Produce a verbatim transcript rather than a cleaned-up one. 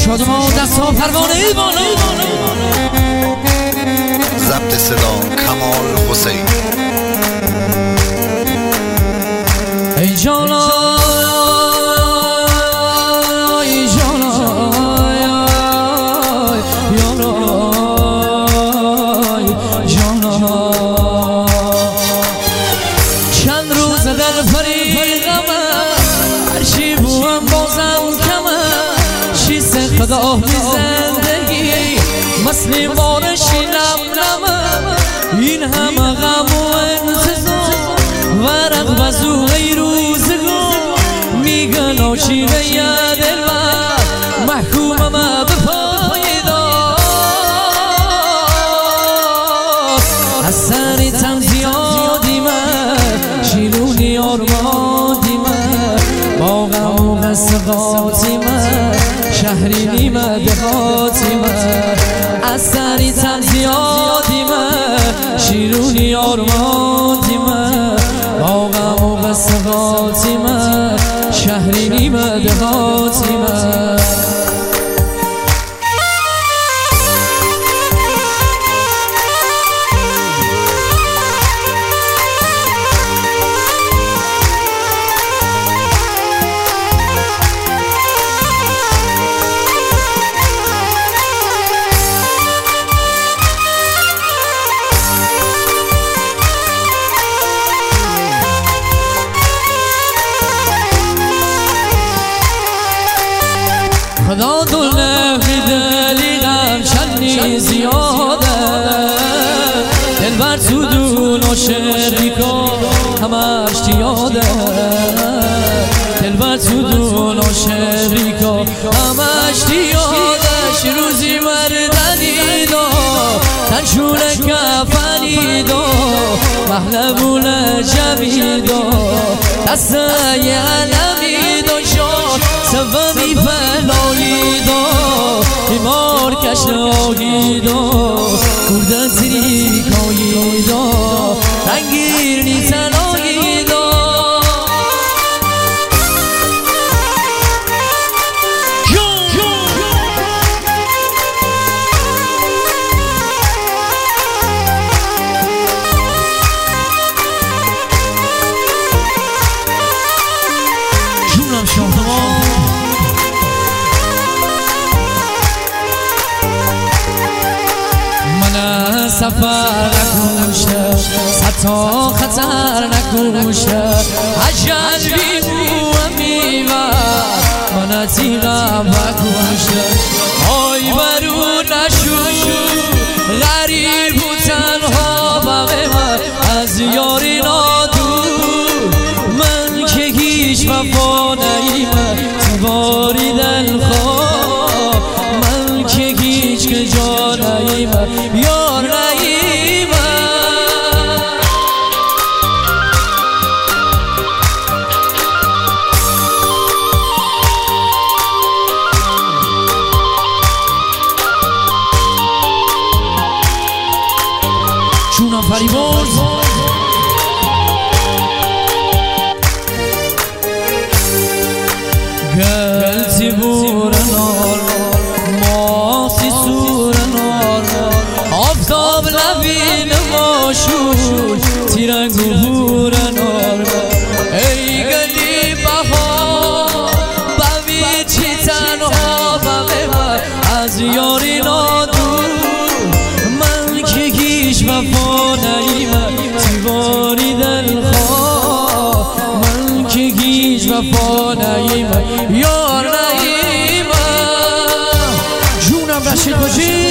شادمان دست ها پروانه ای بالا ضبط صدا کمال حسین ای جانا ای جانا یالا جانا چند روز در فریقم هرچی بوم بازم خدا بی زندگی مثل بارشی نم نم این همه غم و انتظار ورق بزو ای روزگار میگن آشیده یا دلبر محکومم به پایدار از سری تم زیادی من شیرونی آرمادی من با غم و قصقاتی من شهری نیمه دهاتی من از سری تم زیادی من شیرونی آرماندی من با غم و قصقاتی من شهری نیمه دهاتی من خدا دل نمیدلی غم شنی زیاده دل بر تو دون و شقی کن همش تیاده دل بر تو دون و شقی کن همش تیادش روزی مردنی دو تنشون کفنی دو محلبون جمعی دو دسته علمی دو شد سومی فلایی دو بیمار کشنایی دو کردن تریکایی دو رنگیر نیتنایی دو جونم شادمان سفر نکوشه ستا خطر نکوشه عجل بیمو امیوه من تیغم بکوشه آی برو نشو غریب و تنها بغه من از یاری نادور من که هیچ وفا نیمه تیواری دلخواه من که هیچ که جا نیمه یار نیمه جونم فریبرز گلتی بورنار ماسی سورنار آفتاب لبین ماشور تیرنگ و بورنار ای گلی بهار ببین چی تنها بمه من از یاری نادور من که هیچ وفا نیمه تیواری دلخواه من که هیچ وفا نیمه یار نیمه جونم رشید باشی